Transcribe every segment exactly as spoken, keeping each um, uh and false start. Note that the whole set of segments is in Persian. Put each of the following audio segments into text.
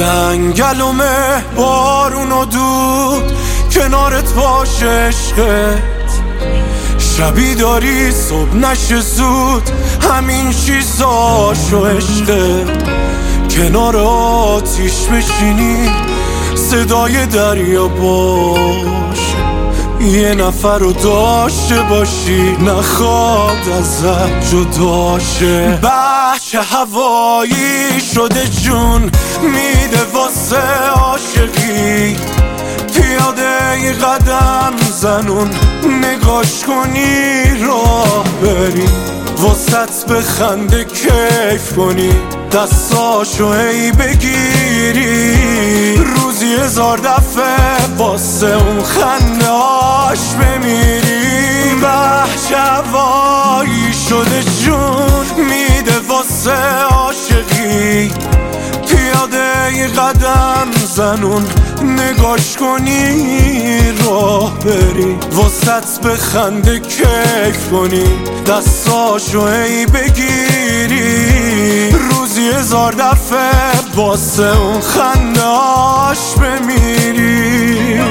جنگلومه بارون و دود کنارت باشه عشقت، شبی داری صبح نشه زود همین چیزاشو عشقت، کنار آتیش بشینی صدای دریا باشه، یه نفر رو داشته باشی نخواد ازت جداشه. بچه هوایی شده جون میده واسه عاشقی، پیاده ی قدم زنون نگاش کنی راه بری، واسط بخنده کیف کنی دستاشو ای بگیری، روزی هزار دفعه واسه اون خنده هاش بمیری. بچه هوایی شده جون میده واسه عاشقی، پیاده ی قدم زنون نگاش کنی راه بری، واسط بخنده کیف کنی دستاشو ای بگیری، روزی هزار دفعه واسه اون خنده هاش بمیری.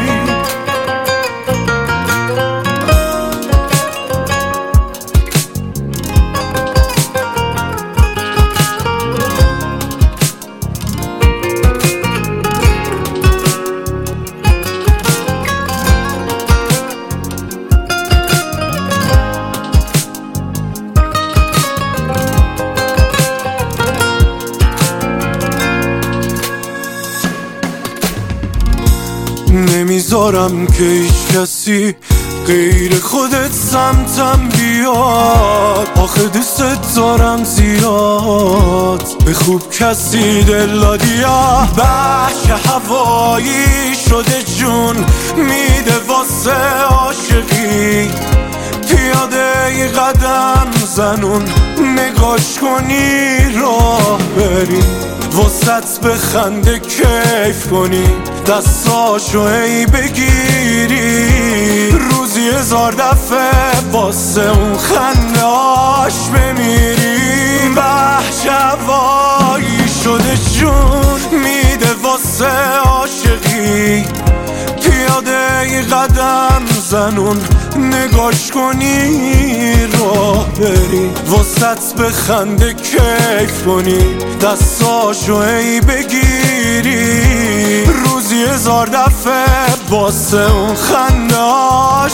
نمیذارم که هیچ کسی غیر خودت سمتم بیاد، آخه دوست دارم زیاد به خوب کسی دل دادیا. بچه هوایی شده جون میده واسه عاشقی، پیاده ی قدم زنون نگاش کنی راه بری، واسط بخنده کیف کنی دستاشو ای بگیری، روزی هزار دفعه واسه اون خنده هاش بمیری. بچه هوایی شده جون میده واسه عاشقی، پیاده ی قدم زنون نگاش کنی راه بری، واسط بخنده کیف کنی دستاشو ای بگیری، روزی هزار دفعه واسه اون خنده هاش